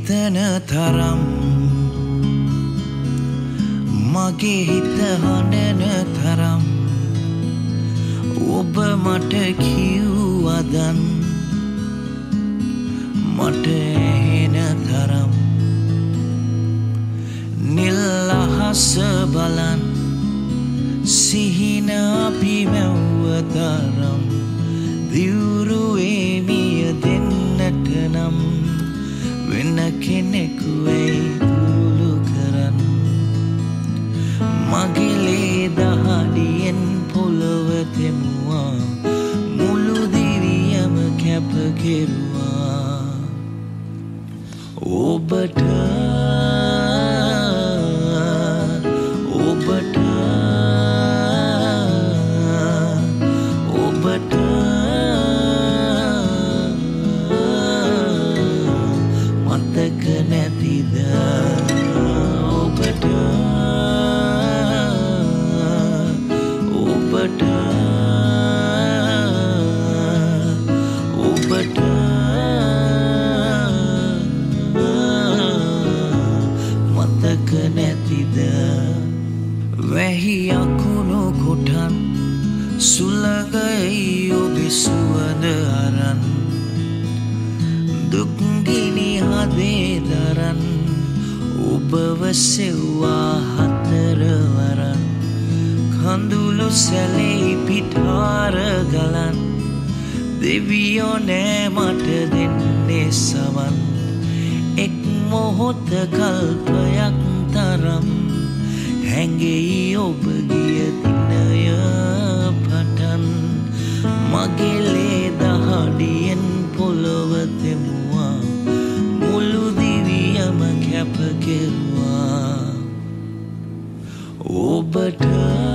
හිතන තරම් මගේ හිත හඬන තරම් ඔබ මට කිව්වදන් මට ඇහෙන තරම් නිල් අහස බලන් සිහින අපි මැව්ව තරම් දිවුරුවේ මිය දෙන්නට නම් වෙන කෙනෙකු වෙයි දුරුළු කරන් මගේ ලේ දහඩියෙන් පොළොව තෙමුවා මුළු දිවියම කැප කෙරුවා ඔබට මතක නැතිද ඔබට ඔබට ඔබට මතක නැතිද වැහි අකුණු කොටන් සුළඟයි ඔබේ සුවඳ අරන් දුක්ගිනි හදේ දරන් ඔබව සෙව්වා හතරවරන් කඳුළු සැලේ පිටාර ගලන් දෙවියෝ නෑ මට දෙන්නේ සවන් එක් මොහොත කල්පයක් තරම් හැඟෙයි ඔබ ගිය දිනය පටන් මගේ ලේ දහඩියෙන් පොළොව තෙමුවා මුළු දිවියම කැප කෙරුවා ඔබට